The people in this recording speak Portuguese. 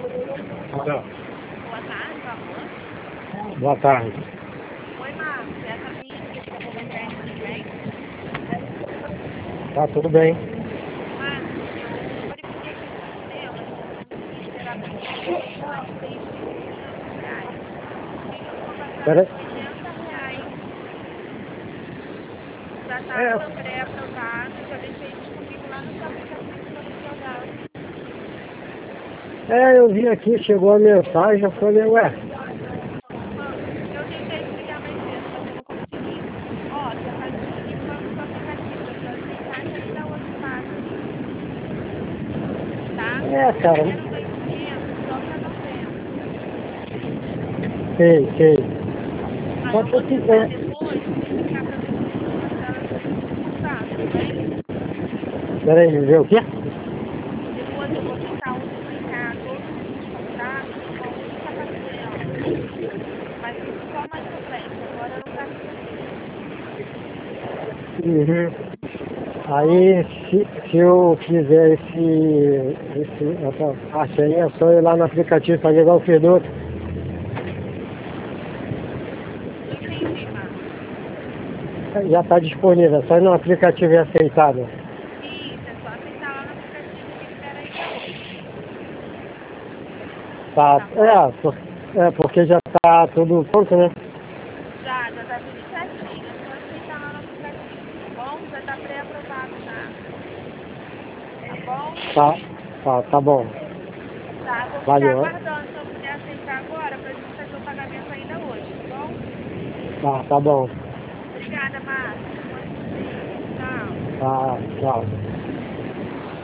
Alô. Boa tarde, por favor. Boa tarde. Oi, Marcos. É a Camila, que está com você, tudo bem? Tá tudo bem? Marcos, eu verifiquei aqui no sistema que você não tinha gerado comprovação da renda aí de R$ 1.500. Tinha uma parcela Pera... de R$ 80. Já É, estava pré-aprovado, já deixei disponível lá no seu aplicativo para você olhar. eu vi aqui, chegou a mensagem, eu falei, ué, Eu tentei te ligar mais cedo, mas eu não consegui. Ó, já está disponível lá no seu aplicativo. É só aceitar que ainda hoje paga, tá? cara, Era um vencimento só para novembro. sei. Aí Só eu que vou eu tentar quiser. depois verificar para ver se tem uma parcela de descontar, tudo bem? Peraí, ver o quê? Depois eu vou tentar unificar todos esses contratos numa única parcela. Mas isso só mais para frente, agora não está disponível, Uhum. tá bom? Aí, se eu fizer essa parte aí, é só ir lá no aplicativo fazer igual o fiz do outro. Não entendi, Marcos. Já está disponível, é só ir no aplicativo e aceitável. Isso, é só aceitar lá no aplicativo que libera ainda hoje, Tá, tá bom? porque já está tudo pronto, né? Já tá tudo certinho, é só aceitar lá no aplicativo, tá bom? Já tá pré-aprovado já, tá bom? Tá bom. Tá, vou ficar Valeu. aguardando. Se eu puder aceitar agora pra gente fazer o pagamento ainda hoje, tá bom? Tá bom. Obrigada, Márcio. Tenha um ótimo dia. Tchau. Tchau.